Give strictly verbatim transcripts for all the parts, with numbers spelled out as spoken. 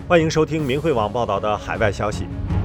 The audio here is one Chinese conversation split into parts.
欢迎收听明慧网报道的海外消息。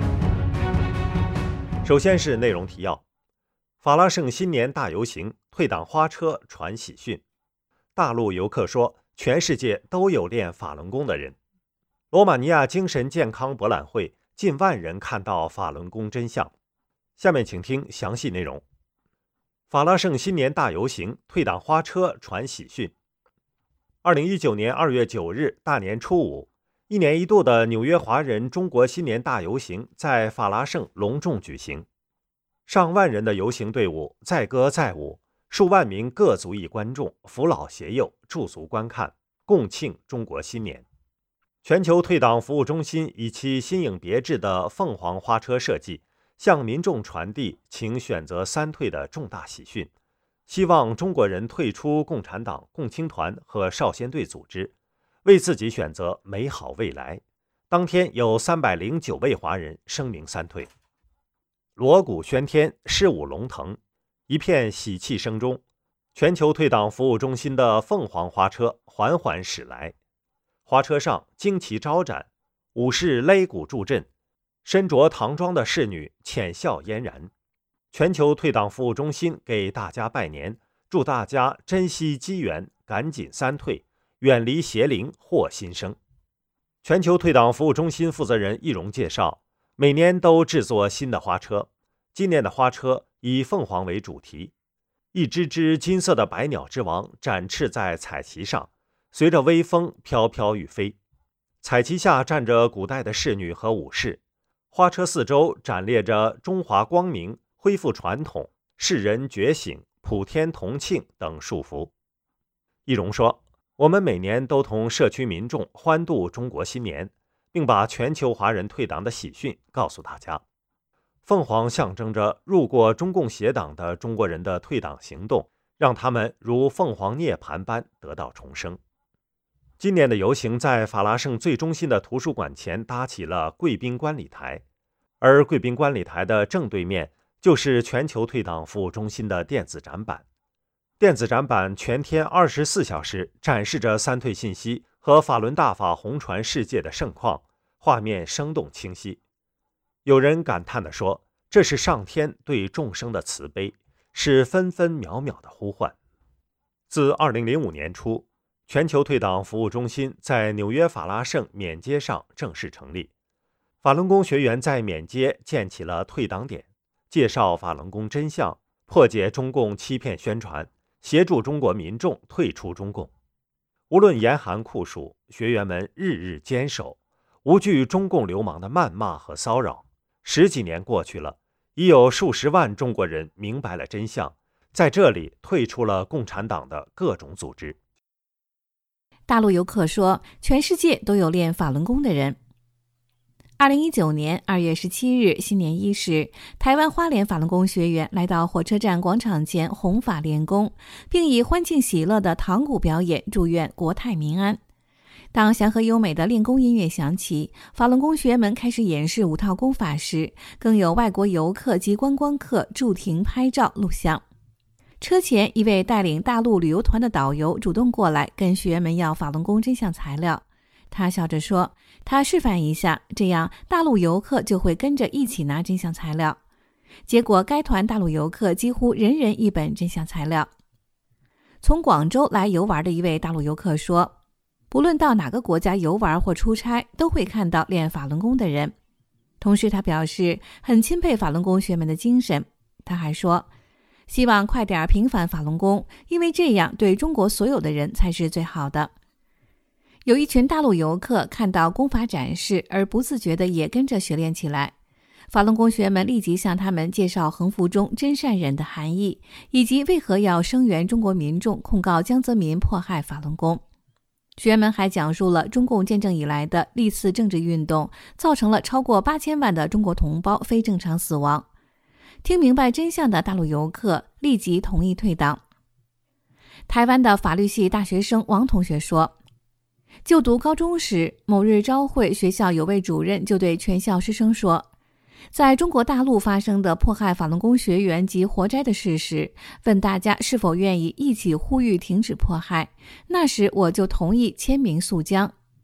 首先是内容提要：法拉盛新年大游行，退党花车传喜讯。大陆游客说，全世界都有练法轮功的人。罗马尼亚精神健康博览会，近万人看到法轮功真相。下面请听详细内容。法拉盛新年大游行，退党花车传喜讯。二零一九年二月九日大年初五，一年一度的纽约华人中国新年大游行在法拉盛隆重举行。上万人的游行队伍载歌载舞，数万名各族裔观众扶老携幼驻足观看，共庆中国新年。全球退党服务中心以其新颖别致的凤凰花车设计，向民众传递请选择三退的重大喜讯，希望中国人退出共产党、共青团和少先队组织，为自己选择美好未来。当天有三百零九位华人声明三退。锣鼓喧天，狮舞龙腾，一片喜气声中，全球退党服务中心的凤凰花车缓缓驶来。花车上旌旗招展，武士擂鼓助阵，身着唐装的侍女浅笑嫣然。全球退党服务中心给大家拜年，祝大家珍惜机缘，赶紧三退，远离邪灵获新生。全球退党服务中心负责人易容介绍，每年都制作新的花车，今年的花车以凤凰为主题，一只只金色的百鸟之王展翅在彩旗上，随着微风飘飘欲飞。彩旗下站着古代的侍女和武士，花车四周展列着中华光明、恢复传统、世人觉醒、普天同庆等束缚。易容说，我们每年都同社区民众欢度中国新年，并把全球华人退党的喜讯告诉大家。凤凰象征着入过中共邪党的中国人的退党行动，让他们如凤凰涅槃般得到重生。今年的游行在法拉盛最中心的图书馆前搭起了贵宾观礼台，而贵宾观礼台的正对面就是全球退党服务中心的电子展板。电子展板全天二十四小时展示着三退信息和法轮大法红传世界的盛况，画面生动清晰。有人感叹地说，这是上天对众生的慈悲，是分分秒秒的呼唤。自二零零五年初，全球退党服务中心在纽约法拉盛缅街上正式成立。法轮功学员在缅街建起了退党点，介绍法轮功真相，破解中共欺骗宣传，协助中国民众退出中共。无论严寒酷暑，学员们日日坚守，无惧中共流氓的谩骂和骚扰。十几年过去了，已有数十万中国人明白了真相，在这里退出了共产党的各种组织。 大陆游客说，全世界都有练法轮功的人。二零一九年二月十七日新年伊始，台湾花莲法轮功学员来到火车站广场前弘法练功，并以欢庆喜乐的堂鼓表演祝愿国泰民安。当祥和优美的练功音乐响起，法轮功学员们开始演示五套功法时，更有外国游客及观光客驻停拍照录像。车前一位带领大陆旅游团的导游主动过来跟学员们要法轮功真相材料，他笑着说，他示范一下，这样大陆游客就会跟着一起拿真相材料。结果该团大陆游客几乎人人一本真相材料。从广州来游玩的一位大陆游客说，不论到哪个国家游玩或出差，都会看到练法轮功的人。同时他表示很钦佩法轮功学员们的精神。他还说，希望快点平反法轮功，因为这样对中国所有的人才是最好的。有一群大陆游客看到功法展示，而不自觉地也跟着学练起来。法轮功学员们立即向他们介绍横幅中真善忍的含义，以及为何要声援中国民众控告江泽民迫害法轮功。学员们还讲述了中共建政以来的历次政治运动造成了超过八千万的中国同胞非正常死亡。听明白真相的大陆游客立即同意退党。台湾的法律系大学生王同学说，就读高中时，某日朝会，学校有位主任就对全校师生说，在中国大陆发生的迫害法轮功学员及活摘的事时，问大家是否愿意一起呼吁停止迫害，那时我就同意签名诉江。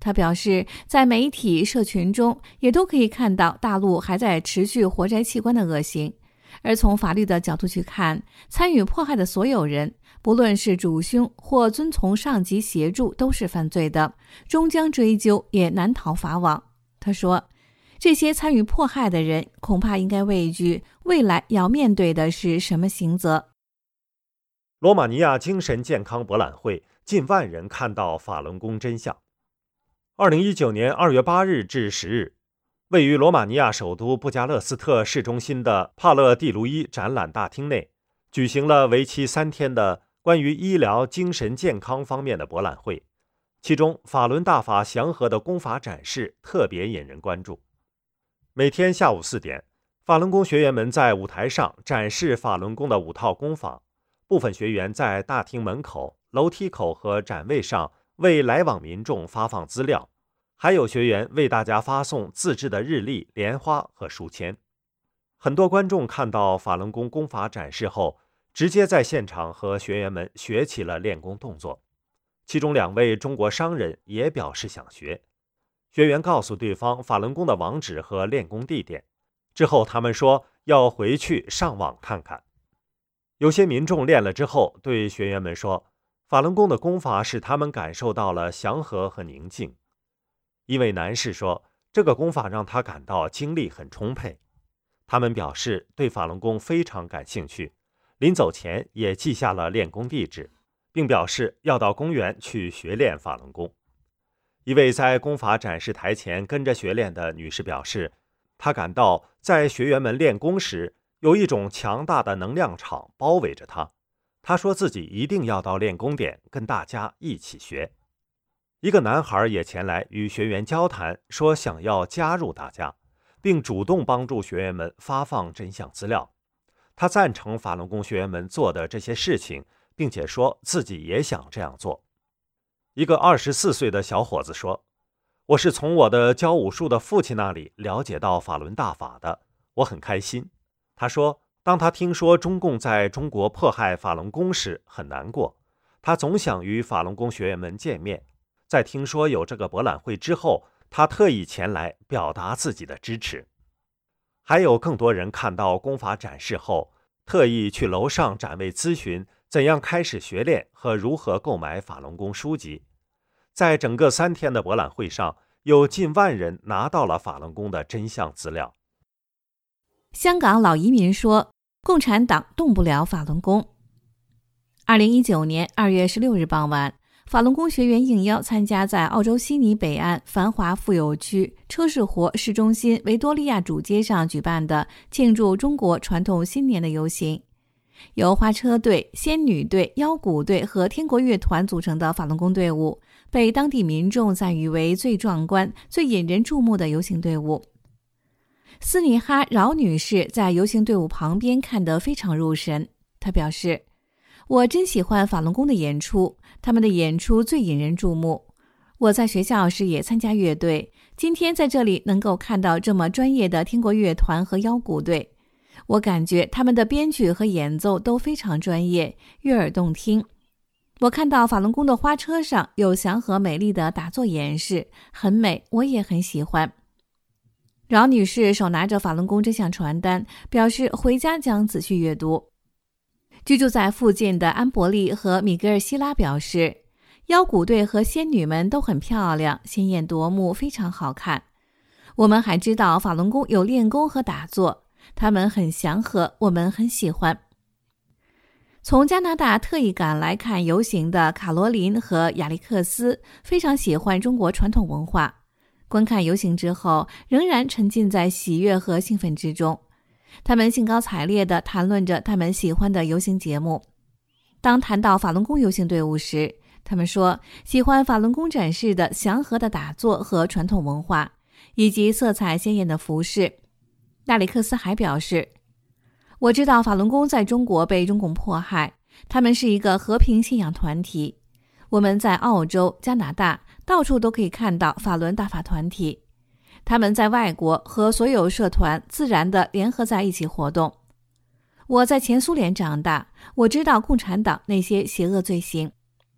他表示，在媒体社群中也都可以看到大陆还在持续活摘器官的恶行，而从法律的角度去看，参与迫害的所有人，不论是主凶或遵从上级协助，都是犯罪的，终将追究，也难逃法网。他说，这些参与迫害的人恐怕应该畏惧未来要面对的是什么刑责。 罗马尼亚精神健康博览会，近万人看到法轮功真相。二零一九年二月八日至十日，位于罗马尼亚首都布加勒斯特市中心的帕勒蒂卢伊展览大厅内，举行了为期三天的关于医疗精神健康方面的博览会。其中，法轮大法祥和的功法展示特别引人关注。每天下午四点，法轮功学员们在舞台上展示法轮功的五套功法。部分学员在大厅门口、楼梯口和展位上为来往民众发放资料，还有学员为大家发送自制的日历、莲花和书签。很多观众看到法轮功功法展示后，直接在现场和学员们学起了练功动作。其中两位中国商人也表示想学。学员告诉对方法轮功的网址和练功地点，之后他们说要回去上网看看。有些民众练了之后对学员们说，法轮功的功法使他们感受到了祥和和宁静。一位男士说，这个功法让他感到精力很充沛。他们表示对法轮功非常感兴趣，临走前也记下了练功地址，并表示要到公园去学练法轮功。一位在功法展示台前跟着学练的女士表示，她感到在学员们练功时，有一种强大的能量场包围着她。她说自己一定要到练功点跟大家一起学。一个男孩也前来与学员交谈，说想要加入大家，并主动帮助学员们发放真相资料。他赞成法轮功学员们做的这些事情，并且说自己也想这样做。一个二十四岁的小伙子说，我是从我的教武术的父亲那里了解到法轮大法的，我很开心。他说，当他听说中共在中国迫害法轮功时很难过，他总想与法轮功学员们见面。在听说有这个博览会之后，他特意前来表达自己的支持。还有更多人看到功法展示后，特意去楼上展位咨询怎样开始学练和如何购买法轮功书籍。在整个三天的博览会上，有近万人拿到了法轮功的真相资料。 香港老移民说，共产党动不了法轮功。二零一九年二月十六日傍晚，法轮功学员应邀参加在澳洲悉尼北岸繁华富有区车士活市中心维多利亚主街上举办的庆祝中国传统新年的游行。由花车队、仙女队、腰鼓队和天国乐团组成的法轮功队伍，被当地民众赞誉为最壮观、最引人注目的游行队伍。斯尼哈饶女士在游行队伍旁边看得非常入神，她表示，我真喜欢法轮功的演出，他们的演出最引人注目。我在学校时也参加乐队，今天在这里能够看到这么专业的天国乐团和腰鼓队，我感觉他们的编曲和演奏都非常专业，悦耳动听。我看到法轮功的花车上有祥和美丽的打坐演示，很美，我也很喜欢。饶女士手拿着法轮功真相传单，表示回家将仔细阅读。居住在附近的安伯利和米格尔希拉表示，腰鼓队和仙女们都很漂亮，鲜艳夺目，非常好看。我们还知道法轮功有练功和打坐，他们很祥和，我们很喜欢。从加拿大特意赶来看游行的卡罗琳和亚历克斯非常喜欢中国传统文化，观看游行之后仍然沉浸在喜悦和兴奋之中。他们兴高采烈地谈论着他们喜欢的游行节目。当谈到法轮功游行队伍时，他们说喜欢法轮功展示的祥和的打坐和传统文化，以及色彩鲜艳的服饰。亚历克斯还表示，我知道法轮功在中国被中共迫害，他们是一个和平信仰团体。我们在澳洲、加拿大到处都可以看到法轮大法团体，他们在外国和所有社团自然地联合在一起活动。我在前苏联长大，我知道共产党那些邪恶罪行。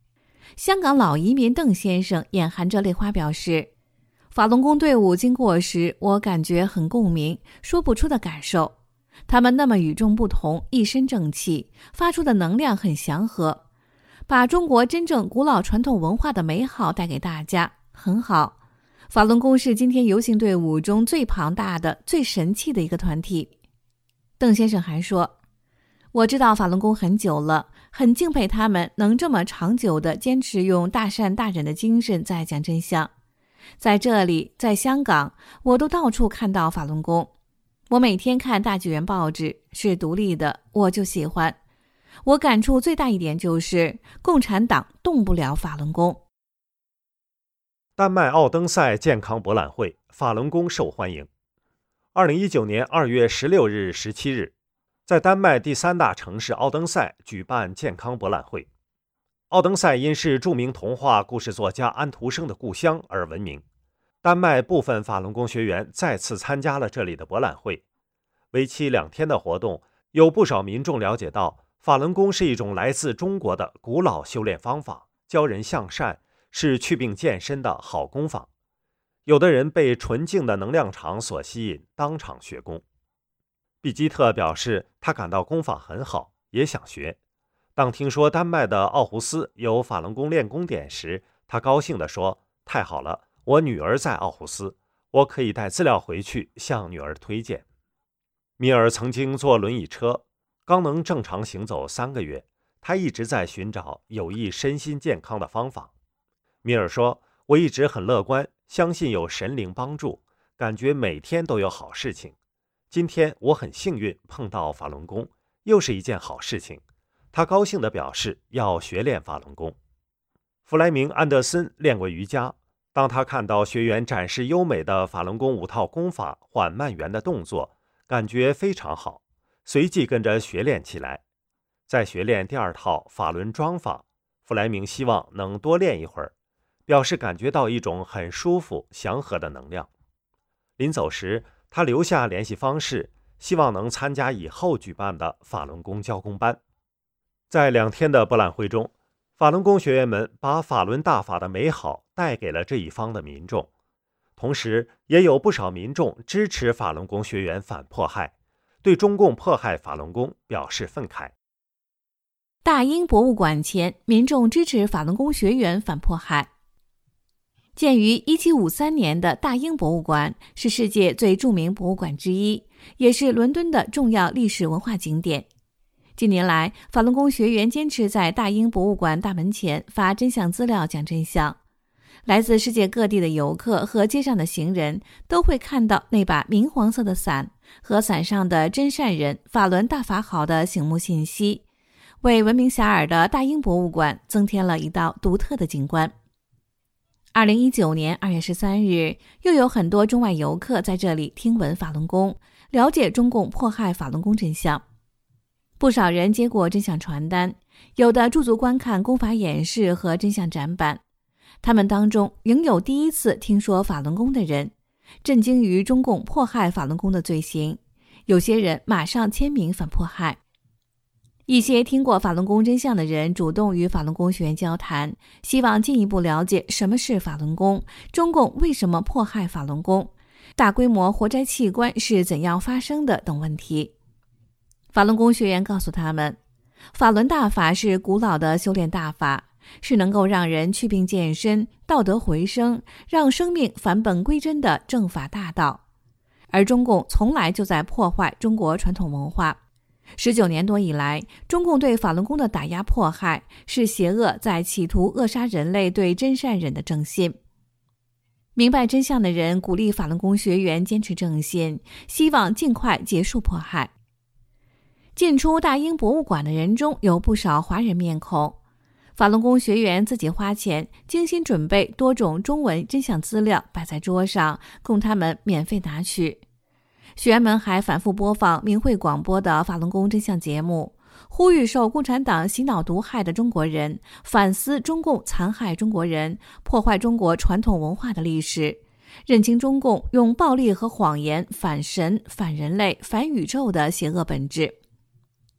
香港老移民邓先生眼含着泪花表示，法轮功队伍经过时，我感觉很共鸣，说不出的感受。他们那么与众不同，一身正气，发出的能量很祥和，把中国真正古老传统文化的美好带给大家，很好。法轮功是今天游行队伍中最庞大的、最神气的一个团体。邓先生还说，我知道法轮功很久了，很敬佩他们能这么长久地坚持用大善大忍的精神在讲真相。在这里，在香港，我都到处看到法轮功。我每天看大纪元报纸，是独立的，我就喜欢。我感触最大一点就是，共产党动不了法轮功。 丹麦奥登塞健康博览会，法轮功受欢迎。二零一九年二月十六日、十七日，在丹麦第三大城市奥登塞举办健康博览会。奥登塞因是著名童话故事作家安徒生的故乡而闻名。丹麦部分法轮功学员再次参加了这里的博览会。为期两天的活动，有不少民众了解到，法轮功是一种来自中国的古老修炼方法，教人向善，是祛病健身的好功法。有的人被纯净的能量场所吸引，当场学功。毕基特表示，他感到功法很好，也想学。当听说丹麦的奥胡斯有法轮功练功点时，他高兴地说，太好了，我女儿在奥胡斯，我可以带资料回去向女儿推荐。米尔曾经坐轮椅车，刚能正常行走三个月，他一直在寻找有益身心健康的方法。米尔说，我一直很乐观，相信有神灵帮助，感觉每天都有好事情。今天我很幸运碰到法轮功，又是一件好事情。他高兴地表示要学练法轮功。弗莱明·安德森练过瑜伽，当他看到学员展示优美的法轮功五套功法缓慢圆的动作，感觉非常好，随即跟着学练起来。在学练第二套法轮桩法，弗莱明希望能多练一会儿，表示感觉到一种很舒服、祥和的能量。临走时，他留下联系方式，希望能参加以后举办的法轮功教功班。在两天的博览会中，法轮功学员们把法轮大法的美好带给了这一方的民众，同时也有不少民众支持法轮功学员反迫害，对中共迫害法轮功表示愤慨。 大英博物馆前，民众支持法轮功学员反迫害。建于一七五三年的大英博物馆是世界最著名博物馆之一，也是伦敦的重要历史文化景点。近年来，法轮功学员坚持在大英博物馆大门前发真相资料讲真相。来自世界各地的游客和街上的行人都会看到那把明黄色的伞和伞上的真善人法轮大法好的醒目信息，为闻名遐迩的大英博物馆增添了一道独特的景观。二零一九年二月十三日，又有很多中外游客在这里听闻法轮功，了解中共迫害法轮功真相。不少人接过真相传单，有的驻足观看功法演示和真相展板。他们当中仍有第一次听说法轮功的人，震惊于中共迫害法轮功的罪行。有些人马上签名反迫害。一些听过法轮功真相的人主动与法轮功学员交谈，希望进一步了解什么是法轮功，中共为什么迫害法轮功，大规模活摘器官是怎样发生的等问题。法轮功学员告诉他们，法轮大法是古老的修炼大法，是能够让人祛病健身、道德回升，让生命返本归真的正法大道。而中共从来就在破坏中国传统文化。十九年多以来，中共对法轮功的打压迫害，是邪恶在企图扼杀人类对真善忍的正信。明白真相的人鼓励法轮功学员坚持正信，希望尽快结束迫害。进出大英博物馆的人中有不少华人面孔。法轮功学员自己花钱精心准备多种中文真相资料摆在桌上，供他们免费拿取。学员们还反复播放明慧广播的法轮功真相节目，呼吁受共产党洗脑毒害的中国人反思中共残害中国人、破坏中国传统文化的历史，认清中共用暴力和谎言反神、反人类、反宇宙的邪恶本质。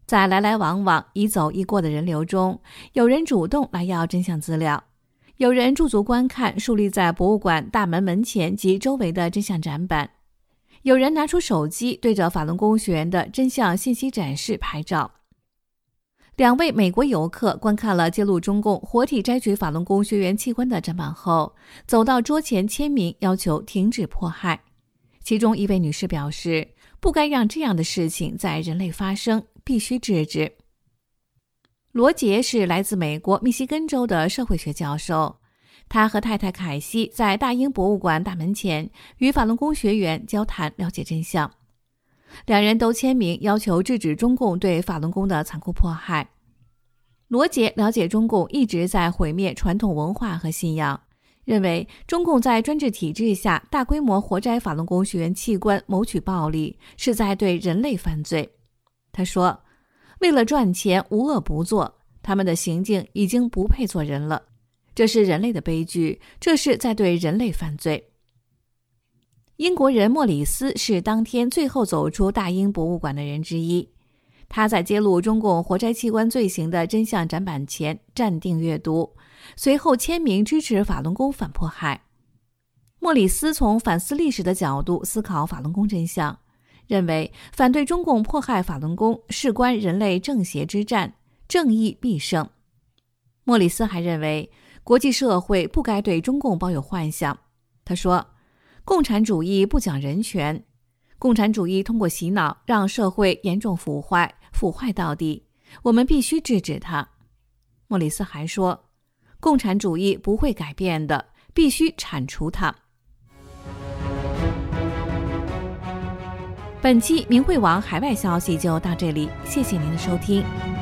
在来来往往、一走一过的人流中，有人主动来要真相资料，有人驻足观看树立在博物馆大门门前及周围的真相展板，有人拿出手机对着法轮功学员的真相信息展示拍照。两位美国游客观看了揭露中共活体摘取法轮功学员器官的展板后，走到桌前签名，要求停止迫害。其中一位女士表示，不该让这样的事情在人类发生，必须制止。罗杰是来自美国密西根州的社会学教授，他和太太凯西在大英博物馆大门前与法轮功学员交谈，了解真相。两人都签名要求制止中共对法轮功的残酷迫害。罗杰了解中共一直在毁灭传统文化和信仰，认为中共在专制体制下大规模活摘法轮功学员器官谋取暴利，是在对人类犯罪。他说，为了赚钱无恶不作，他们的行径已经不配做人了，这是人类的悲剧，这是在对人类犯罪。英国人莫里斯是当天最后走出大英博物馆的人之一，他在揭露中共活摘器官罪行的真相展板前站定阅读，随后签名支持法轮功反迫害。莫里斯从反思历史的角度思考法轮功真相，认为反对中共迫害法轮功事关人类正邪之战，正义必胜。莫里斯还认为国际社会不该对中共抱有幻想。他说，共产主义不讲人权，共产主义通过洗脑让社会严重腐坏，腐坏到底，我们必须制止它。莫里斯还说，共产主义不会改变的，必须铲除它。本期明慧网海外消息就到这里，谢谢您的收听。